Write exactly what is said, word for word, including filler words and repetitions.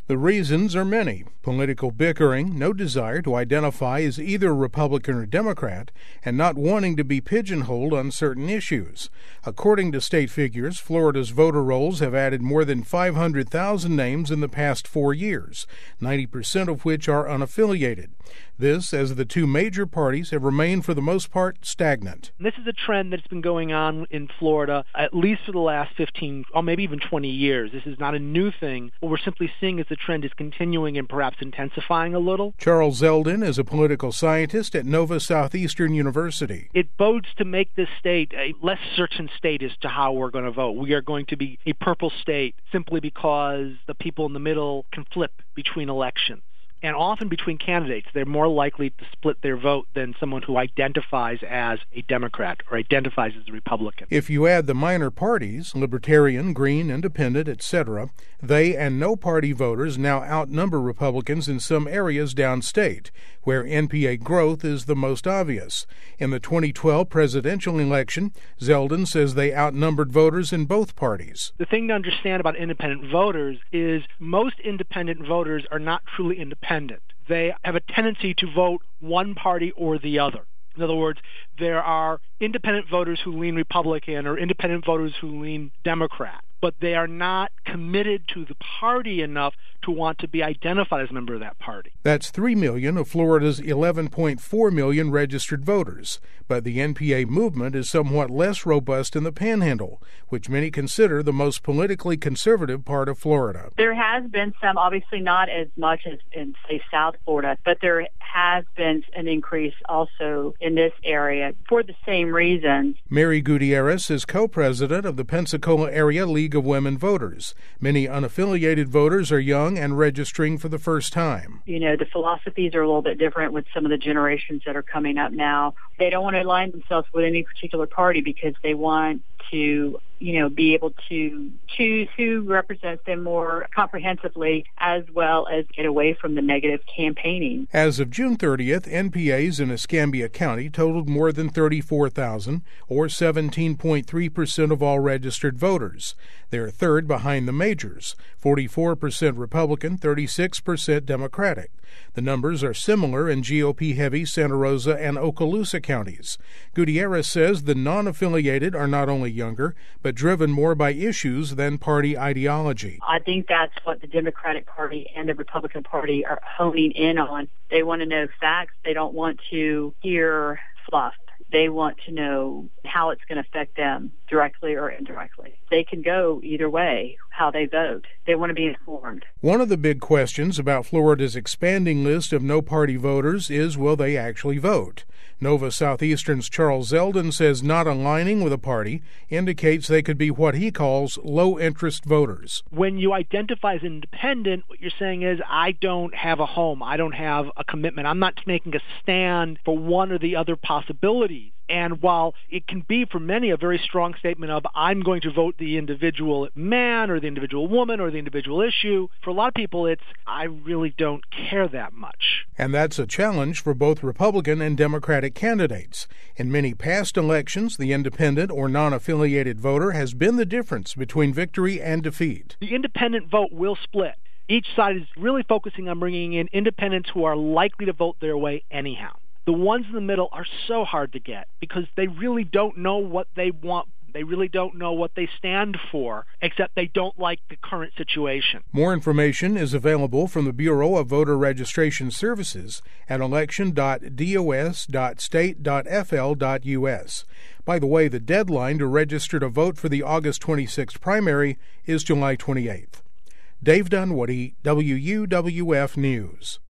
The reasons are many: political bickering, no desire to identify as either Republican or Democrat, and not wanting to be pigeonholed on certain issues. According to state figures, Florida's voter rolls have added more than five hundred thousand names in the past four years, ninety percent of which are unaffiliated. This as the two major parties have remained for the most part stagnant. This is a trend that's been going on in Florida at least for the last fifteen or maybe even twenty years. This is not a new thing. What we're simply seeing is the trend is continuing and perhaps intensifying a little. Charles Zeldin is a political scientist at Nova Southeastern University. It bodes to make this state a less certain state as to how we're going to vote. We are going to be a purple state simply because the people in the middle can flip between elections. And often between candidates, they're more likely to split their vote than someone who identifies as a Democrat or identifies as a Republican. If you add the minor parties, Libertarian, Green, Independent, et cetera, they and no-party voters now outnumber Republicans in some areas downstate, where N P A growth is the most obvious. In the twenty twelve presidential election, Zeldin says they outnumbered voters in both parties. The thing to understand about independent voters is most independent voters are not truly independent. They have a tendency to vote one party or the other. In other words, there are independent voters who lean Republican or independent voters who lean Democrat, but they are not committed to the party enough to want to be identified as a member of that party. That's three million of Florida's eleven point four million registered voters, but the N P A movement is somewhat less robust in the Panhandle, which many consider the most politically conservative part of Florida. There has been some, obviously not as much as in, say, South Florida, but there has been an increase also in this area for the same reasons. Mary Gutierrez is co-president of the Pensacola Area League of Women Voters. Many unaffiliated voters are young and registering for the first time. You know, the philosophies are a little bit different with some of the generations that are coming up now. They don't want to align themselves with any particular party because they want to, you know, be able to choose who represents them more comprehensively, as well as get away from the negative campaigning. As of June thirtieth, N P As in Escambia County totaled more than thirty-four thousand, or seventeen point three percent of all registered voters. They're third behind the majors, forty-four percent Republican, thirty-six percent Democratic. The numbers are similar in G O P-heavy Santa Rosa and Okaloosa counties. Gutierrez says the non-affiliated are not only younger, but driven more by issues than party ideology. I think that's what the Democratic Party and the Republican Party are honing in on. They want to know facts. They don't want to hear fluff. They want to know how it's going to affect them directly or indirectly. They can go either way, how they vote. They want to be informed. One of the big questions about Florida's expanding list of no-party voters is, will they actually vote? Nova Southeastern's Charles Zeldin says not aligning with a party indicates they could be what he calls low-interest voters. When you identify as independent, what you're saying is, I don't have a home. I don't have a commitment. I'm not making a stand for one or the other possibilities. And while it can be for many a very strong statement of, I'm going to vote the individual man or the individual woman or the individual issue, for a lot of people it's, I really don't care that much. And that's a challenge for both Republican and Democratic candidates. In many past elections, the independent or non-affiliated voter has been the difference between victory and defeat. The independent vote will split. Each side is really focusing on bringing in independents who are likely to vote their way anyhow. The ones in the middle are so hard to get because they really don't know what they want. They really don't know what they stand for, except they don't like the current situation. More information is available from the Bureau of Voter Registration Services at election dot D O S dot state dot F L dot U S. By the way, the deadline to register to vote for the August twenty-sixth primary is July twenty-eighth. Dave Dunwoody, W U W F News.